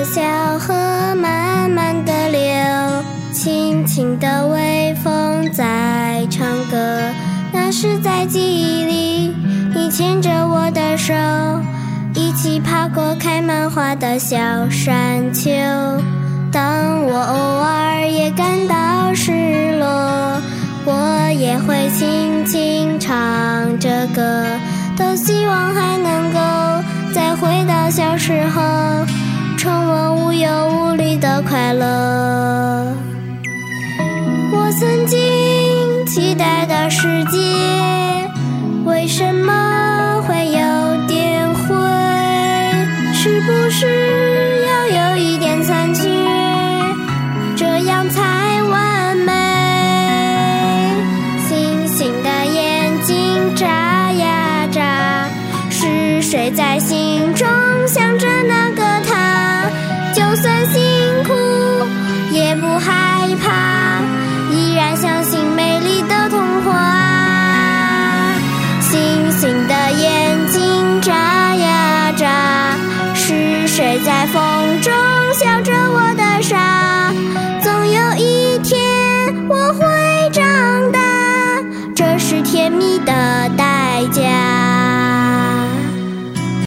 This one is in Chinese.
小河慢慢地流，轻轻的微风在唱歌。那是在记忆里，你牵着我的手，一起爬过开满花的小山丘。当我偶尔也感到失落，我也会轻轻唱着歌，都希望还能够再回到小时候，重温无忧无虑的快乐。我曾经期待的世界，为什么会有点灰？是不是